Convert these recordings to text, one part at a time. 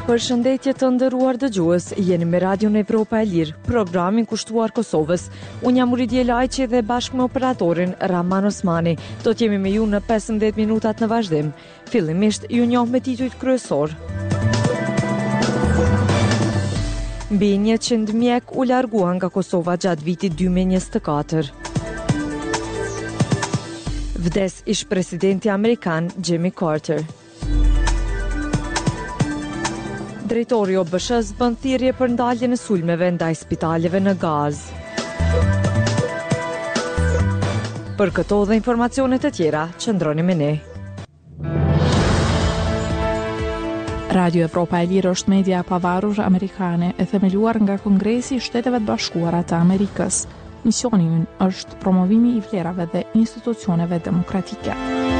Përshëndetje të nderuar dëgjues, jeni me Radion Evropa e Lirë, programin kushtuar Kosovës. Unë jam Uridje Lajqi dhe bashkë me operatorin Raman Osmani do t'jemi me ju në 15 minutat në vazhdim. Fillimisht ju njoh me titujt kryesor. Mbi 100 mjek u larguan nga Kosova gjatë vitit 2024. Vdes ish presidenti Amerikan Jimmy Carter. Drejtori OBSH-s bën thirrje për ndaljen e sulmeve ndaj spitaleve në Gazë. Për këto dhe informacionet e tjera, qëndroni me ne. Radio Evropa e Lirë është media e pavarur amerikane e themeluar nga Kongresi i Shteteve të Bashkuara të Amerikës. Misioni ynë është promovimi i vlerave dhe institucioneve demokratike.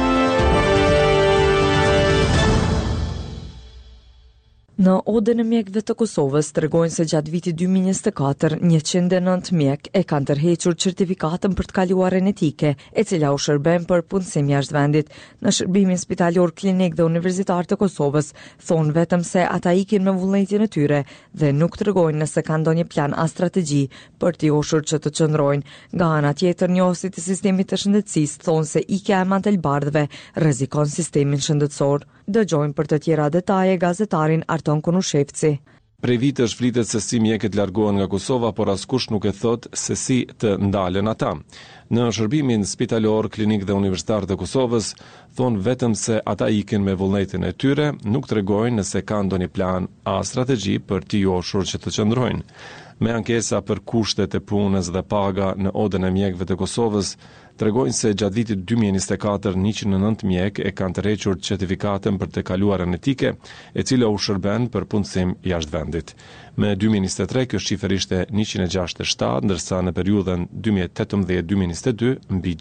Në odën e mjekëve të Kosovës tregojnë se gjatë vitit 2024 109 mjek e kanë tërhequr certifikatën për të kaluar genetike, e cila u shërben për punësim jashtë vendit. Në shërbimin spitalor klinik dhe universitar të Kosovës thonë vetëm se ata ikin me vullnetin e tyre dhe nuk tregojnë nëse kanë ndonjë plan as strategji për t'i oshur që të qëndrojnë. Nga ana tjetër, njohësit e sistemit të shëndetësisë thonë se ikja e mantelbardhëve rrezikon sistemin shëndetësor. Dëgjojmë për të tjera detaje gazetarin Arton Konushevci. Prej vitesh flitet se si mjekët largohen nga Kosova, por askush nuk e thot se si të ndalen ata. Në shërbimin spitalor, klinik dhe universitar të Kosovës thonë vetëm se ata ikin me vullnetin e tyre, nuk tregojnë nëse kanë ndonjë plan a strategji për t'i joshur që të qëndrojnë. Me ankesa për kushtet e punës dhe paga në odën e mjekëve të Kosovës, tregojnë se gjatë vitit 2024 109 mjek e kanë tërhequr certifikatën për të kaluar genetike, e cila u shërben për punësim jashtë vendit. Me 2023 kjo shifër ishte 167, ndërsa në periudhën 2018-2022 mbi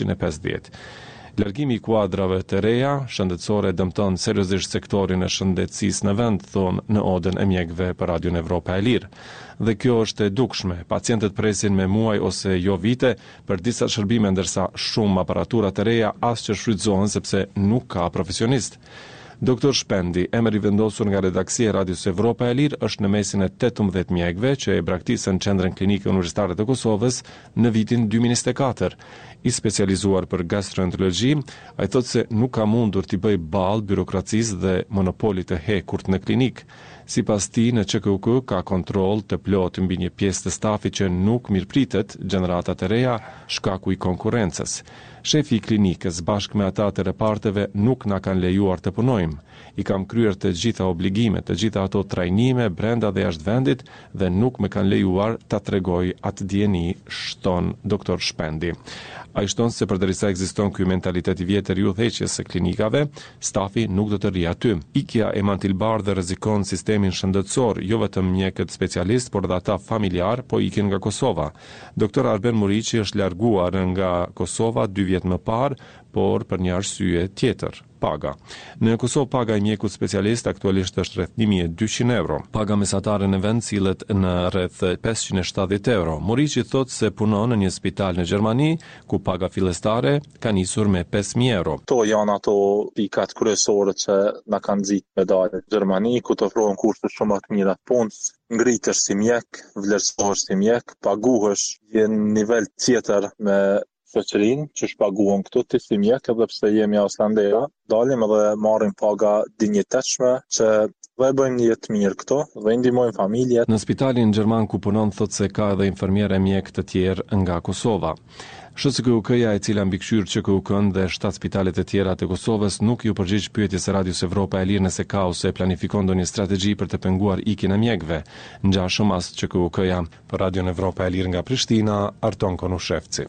650. Largimi i kuadrave të reja shëndetësore dëmton seriozisht sektorin e shëndetësisë në vend, thonë në odën e mjekëve për Radion Evropa e Lirë. Dhe kjo është e dukshme. Pacientët presin me muaj ose jo vite për disa shërbime, ndërsa shumë aparatura të reja as që shfrytëzohen sepse nuk ka profesionist. Dr. Shpendi, emër i vendosur nga redaksia e Radios Evropa e Lirë, është në mesin e 18 mjekëve që e braktisën qendrën klinike universitare të Kosovës në vitin 2024. I specializuar për gastroenterologji, ai thotë se nuk ka mundur t'i bëj ballë byrokracisë dhe monopolit të hekurt në klinik. Sipas tij, në QKUK ka kontroll të plotë mbi një pjesë të stafit që nuk mirëpritet gjeneratat e reja shkaku i konkurrencës. Shefi i klinikës bashkë me ata të reparteve nuk na kanë lejuar të punojmë. I kam kryer të gjitha obligimet, të gjitha ato trajnime brenda dhe jashtë vendit dhe nuk më kanë lejuar ta tregoj atë dieni, shton Dr. Shpendi. Ai shton se përderisa ekziston ky mentalitet i vjetër i udhëheqjes së klinikave, stafi nuk do të rrijë aty. Ikja e mantilbardhë rrezikon sistemin shëndetësor, jo vetëm mjekët specialist, por edhe ata familjar, po ikin nga Kosova. Dr. Arben Muriqi është larguar nga Kosova 2 vjet më parë, por për një arsye tjetër, paga. Në Kosovë paga e mjekut specialist aktualisht është rreth 1200 euro. Paga mesatare në vend sillet në rreth 570 euro. Moriqi thotë se punon në një spital në Gjermani, ku paga fillestare ka nisur me 5000 euro. To janë ato pikat kryesore që na kanë nxit me dalë në Gjermani, ku të ofrohen kushte shumë të mira punës. Ngritesh si mjek, vlerësohesh si mjek, paguhesh në nivel tjetër me shoqërinë që shpaguon këtu ti si mjek, edhe pse jemi Oslandera, dalim edhe marrim paga dinjitetshme që dhe bëjmë një jetë mirë këto dhe ndihmojmë familjet. Në spitalin gjerman ku punon thotë se ka edhe infermierë mjek të tjerë nga Kosova. SHQK-ja, e cila mbikëqyr QKUK-n dhe 7 spitalet e tjera të Kosovës, nuk ju përgjigj pyetjes së Radios Evropa e Lirë nëse ka ose planifikon ndonjë strategji për të penguar ikjen e mjekëve. Ngjashëm as QKUK-ja. Për Radion Evropa e Lirë nga Prishtina, Arton Konushevci.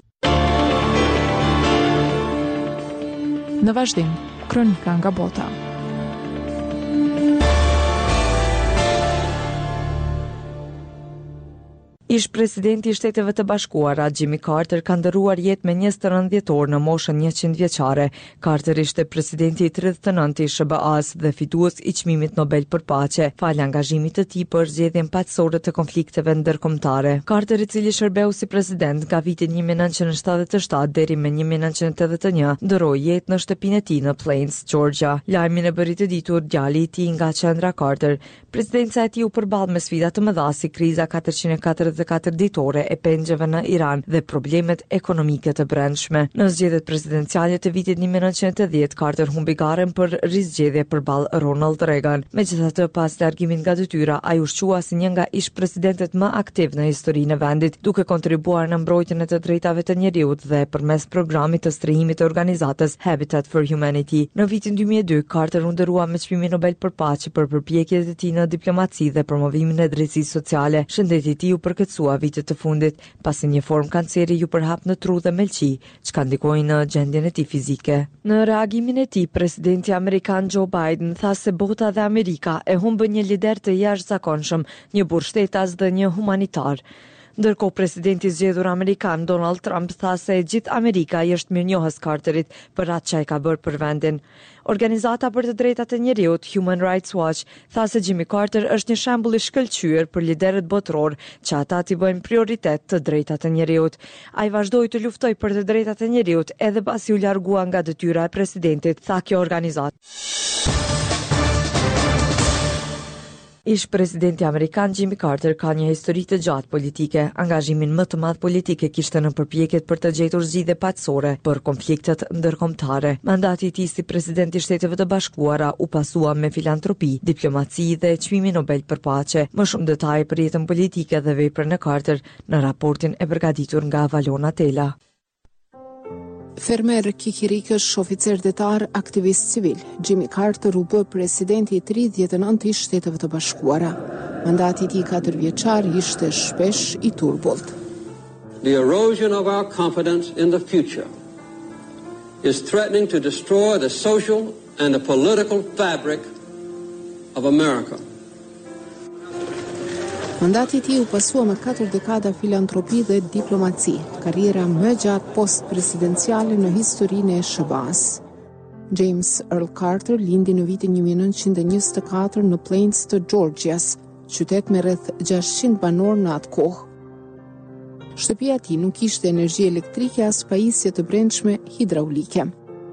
Në vazhdim, kronika nga bota. Ish presidenti i Shteteve të Bashkuara, Jimmy Carter, ka ndëruar jetë me 29 dhjetor në moshën 100 vjeçare. Carter ishte presidenti i 39 i SBA-s dhe fitues i çmimit Nobel për paqe, falë angazhimit të tij për zgjedhjen paqësore të konflikteve ndërkombëtare. Carter, i cili shërbeu si president nga viti 1977 deri me 1981, ndëroi jetë në shtëpinë e tij në Plains, Georgia. Lajmin e bëri të ditur djali i tij nga qendra Carter. Presidenca e tij u përball me sfida të mëdha si kriza 444 ditore e pengjeve në Iran dhe problemet ekonomike të brendshme. Në zgjedhjet presidenciale të vitit 1980, Carter humbi garën për rizgjedhje përballë Ronald Reagan. Megjithatë, pas largimit nga detyra, ai ushqua si një nga ish-presidentët më aktiv në historinë e vendit, duke kontribuar në mbrojtjen e të drejtave të njerëzit dhe përmes programit të strehimit të organizatës Habitat for Humanity. Në vitin 2002, Carter u ndërua me çmimin Nobel për paqe për përpjekjet e tij në diplomaci dhe promovimin e drejtësisë sociale. Shëndeti i tij u përkatësua vitet të fundit, pasi një formë kanceri ju përhap në tru dhe melqi, çka ndikoi në gjendjen e tij fizike. Në reagimin e tij, presidenti amerikan Joe Biden tha se bota dhe Amerika e humbën një lider të jashtëzakonshëm, një burrshtetas dhe një humanitar. Ndërkohë, presidenti zgjedhur amerikan Donald Trump tha se gjithë Amerika i është mirënjohës Carterit për atë që ai ka bërë për vendin. Organizata për të drejtat e njerëzit Human Rights Watch tha se Jimmy Carter është një shembull i shkëlqyer për liderët botror që ata t'i bëjnë prioritet të drejtat e njerëzit. Ai vazhdoi të luftojë për të drejtat e njerëzit edhe pasi u largua nga detyra e presidentit, tha kjo organizatë. Ish-presidenti amerikan Jimmy Carter ka një histori të gjatë politike. Angazhimin më të madh politik e kishte në përpjekjet për të gjetur zgjidhje paqësore për konfliktet ndërkombëtare. Mandati i tij si president i Shteteve të Bashkuara u pasua me filantropi, diplomaci dhe çmimin Nobel për paqe. Më shumë detaje për jetën politike dhe veprën e Carter në raportin e përgatitur nga Valona Tela. Fermer kikirikësh, oficer detar, aktivist civil, Jimmy Carter u bë presidenti i 39 i Shteteve të Bashkuara. Mandati i tij 4 vjeçar ishte shpesh i turbullt. The erosion of our confidence in the future is threatening to destroy the social and the political fabric of America. Mandati i tij u pasua me 4 dekada filantropi dhe diplomaci, karriera më gjatë post-presidenciale në historinë e SBA-s. James Earl Carter lindi në vitin 1924 në Plains të Georgias, qytet me rreth 600 banor në atë kohë. Shtëpia e tij nuk kishte energji elektrike as pajisje të brendshme hidraulike.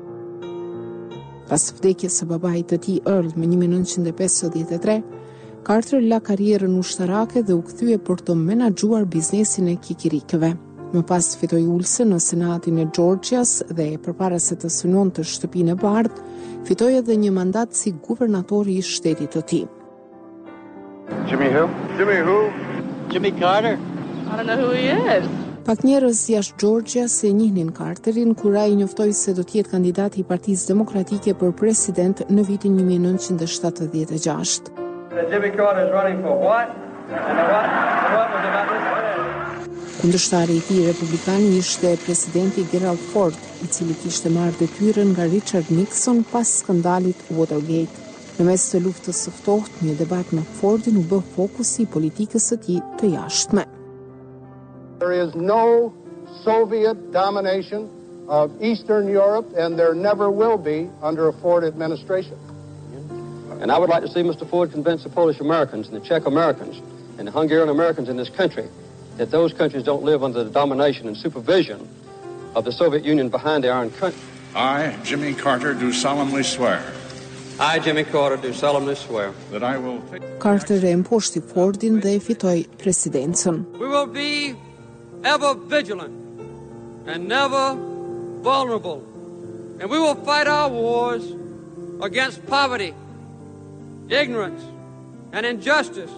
Pas vdekjes së babait të tij Earl në 1953, Carter la karrierën ushtarake dhe u kthye për të menaxhuar biznesin e kikirikëve. Më pas fitoi ulse në Senatin e Georgias dhe përpara se të synonte shtëpinë e bardhë, fitoi edhe një mandat si guvernatori i shtetit të tij. Jimmy who? Jimmy who? Jimmy Carter. I don't know who he is. Pak njerëz jashtë Georgias e njihnin Carterin kur ai njoftoi se do të jetë kandidati i Partisë Demokratike për president në vitin 1976. Jimmy Carter is running for what? And what was about this? Kundërshtari i tij republikan ishte presidenti Gerald Ford, i cili kishte marrë detyrën nga Richard Nixon pas skandalit Watergate. Në mes të luftës së ftohtë, një debat me Fordin u bë fokusi i politikës së tij të jashtme. There is no Soviet domination of Eastern Europe, and there never will be under a Ford administration. And I would like to see Mr. Ford convince the Polish Americans and the Czech Americans and the Hungarian Americans in this country that those countries don't live under the domination and supervision of the Soviet Union behind the Iron Curtain. I, Jimmy Carter, do solemnly swear. I, Jimmy Carter, do solemnly swear That I will... Carter e mposhti Fordin dhe fitoi presidencën. We will be ever vigilant and never vulnerable. And we will fight our wars against poverty, ignorance, and injustice.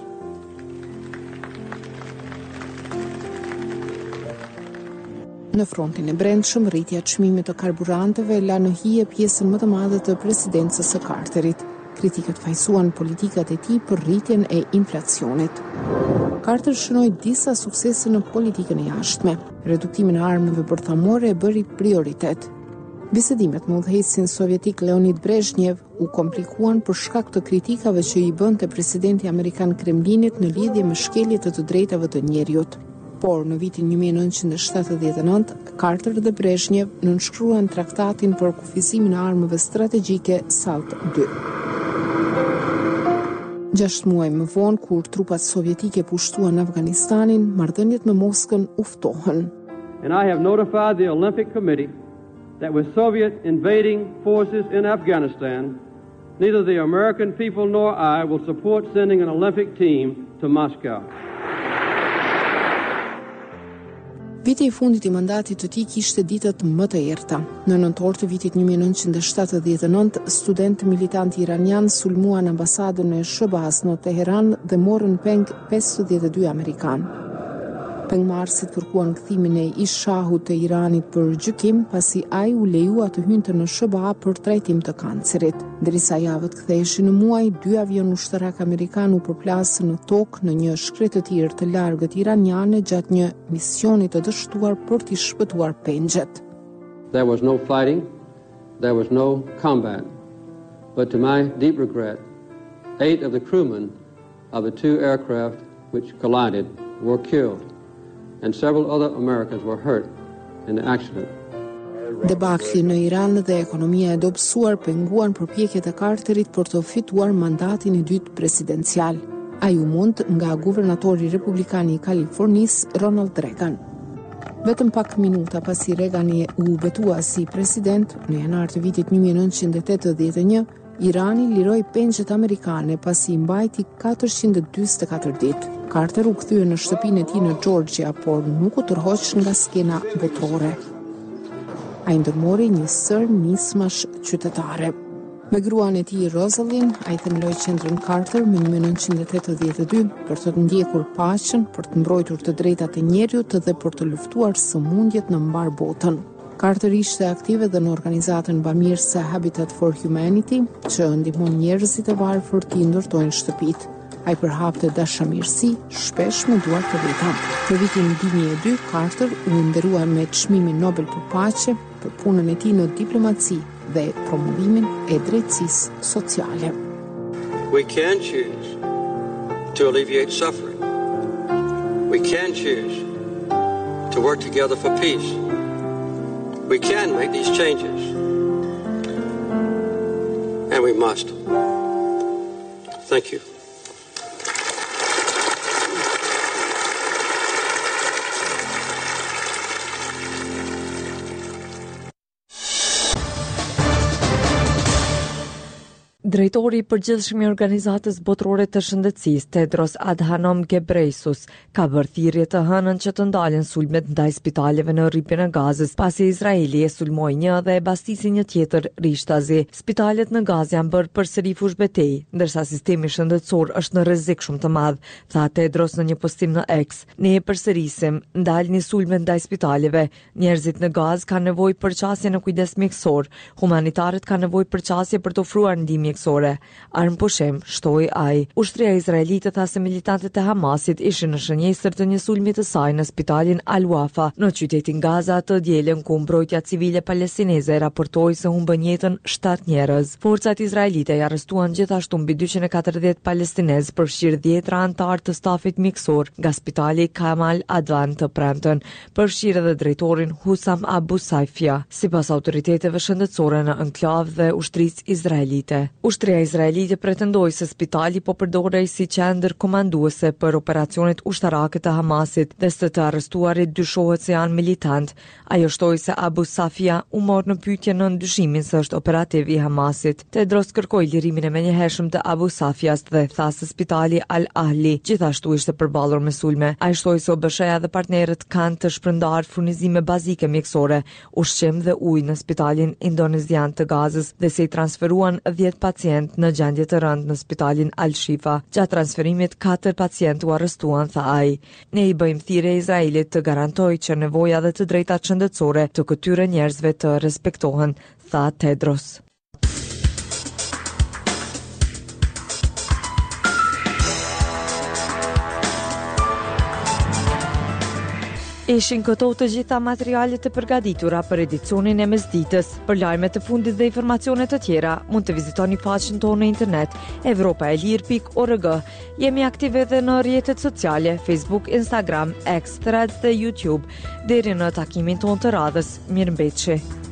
Në frontin e brendshëm, rritja e çmimit të karburanteve la në hije pjesën më të madhe të presidencës së Carterit. Kritikët fajsuan politikat e tij për rritjen e inflacionit. Carter shënoi disa suksese në politikën e jashtme. Reduktimin e armëve bërthamore e bëri prioritet. Bisedimet me udhëheqësin sovjetik Leonid Brezhnev u komplikuan për shkak të kritikave që i bënte presidenti amerikan Kremlinit në lidhje me shkeljet e të drejtave të njerëzit. Por në vitin 1979, Carter dhe Brezhnev nënshkruan traktatin për kufizimin e armëve strategjike SALT II. 6 muaj më vonë, kur trupat sovjetike pushtuan Afganistanin, marrëdhëniet me Moskën u ftohen. And I have notified the Olympic Committee that with Soviet invading forces in Afghanistan, neither the American people nor I will support sending an Olympic team to Moscow. Viti I fundit I mandatit të tij kishte ditët më të errta. Në nëntor të vitit 1979, studentë militantë iranianë sulmuan ambasadën e SBA-s në Teheran dhe morën peng 52 amerikanë. Pengmarrësit kërkuan kthimin e ish shahut të Iranit për gjykim, pasi ai u lejua të hynte në SBA për trajtim të kancerit. Derisa javët ktheheshin në muaj, 2 avion ushtarak amerikan u përplasën në tokë në një shkretëtir të largët iraniane gjatë një misioni të dështuar për t'i shpëtuar pengjet. There was no fighting, there was no combat, but to my deep regret, 8 of the crewmen of the 2 aircraft which collided were killed, and several other Americans were hurt in the accident. Debakli në Iran dhe ekonomia e dobësuar penguan përpjekjet e Carterit për të fituar mandatin e dytë presidencial. Ai u mund nga guvernatori republikan I Kalifornisë, Ronald Reagan. Vetëm pak minuta pasi Reagani u betua si president, në janar të vitit 1981, Irani liroi pengjet amerikane pasi mbajti 444 ditë. Carter u kthye në shtëpinë e tij në Georgia, por nuk u tërhoq nga skena botërore. Ai ndërmori një sër nismash qytetare. Me gruan e tij Rosalind, ai themeloi qendrën Carter në 1982 për të ndjekur paqen, për të mbrojtur të drejtat e njerëzit dhe për të luftuar sëmundjet në mbar botën. Carter ishte aktive dhe në organizatën bamirëse Habitat for Humanity, që ndihmon njerëzit e varfër t'i ndërtojnë shtëpitë. Ai përhapte dashamirësi, shpesh me duar të veta. Në vitin 2002, Carter u nderua me çmimin Nobel për paqe për punën e tij në diplomaci dhe promovimin e drejtësisë sociale. We can choose to alleviate suffering. We can choose to work together for peace. We can make these changes. And we must. Thank you. Drejtori I përgjithshëm I Organizatës Botërore të Shëndetësisë, Tedros Adhanom Ghebreyesus, ka bërë thirrje të hënën që të ndalen sulmet ndaj spitaleve në rripjen e Gazës, pasi Izraeli e sulmoi një dhe e bastisi një tjetër rishtazi. Spitalet në Gazë janë bërë përsëri fush betejë, ndërsa sistemi shëndetësor është në rrezik shumë të madh, tha Tedros në një postim në X. Ne e përsërisim, ndalni sulmet ndaj spitaleve. Njerëzit në Gazë kanë nevojë për qasje në kujdes mjekësor. Humanitarët kanë nevojë për qasje për të ofruar ndihmë mjekësore. Armë pushim, shtoi ai. Ushtria izraelite tha se militantët e Hamasit ishin në shënjestër të një sulmi të saj në spitalin Al-Wafa në qytetin Gaza të dielën, ku mbrojtja civile palestineze raportoi se humbën jetën 7 njerëz. Forcat izraelite I arrestuan gjithashtu mbi 240 palestinezë, përfshirë 10 anëtar të stafit mjekësor nga spitali Kamal Adwan të premten, përfshirë edhe drejtorin Hussam Abu Saifia, sipas autoriteteve shëndetësore në enklavë dhe ushtrisë izraelite. Ushtria izraelite pretendoi se spitali po përdorej si qendër komanduese për operacionet ushtarake të Hamasit dhe se të arrestuarit dyshohet se janë militant. Ajo shtoi se Abu Safia u mor në pyetje në ndyshimin se është operativ I Hamasit. Tedros kërkoi lirimin e menjëhershëm të Abu Safias dhe tha se spitali Al-Ahli gjithashtu ishte përballur me sulme. Ai shtoi se OBSH-ja dhe partnerët kanë të shpërndarë furnizime bazike mjekësore, ushqim dhe ujë në spitalin indonezian të Gazës dhe se I transferuan 10 pacient në gjendje të rëndë në spitalin Al-Shifa. Gjatë transferimit 4 pacient u arrestuan, tha ai. Ne I bëjmë thirrje Izraelit të garantojë që nevoja dhe të drejtat shëndetësore të këtyre njerëzve të respektohen, tha Tedros. Ishin këto të gjitha materialet e përgatitura për edicionin e mesditës. Për lajmet e fundit dhe informacione të tjera, mund të vizitoni faqen tonë në internet evropaelir.org. Jemi aktive edhe në rrjetet sociale, Facebook, Instagram, X, Threads dhe YouTube. Deri në takimin tonë të radhës, mirëmbëjtje.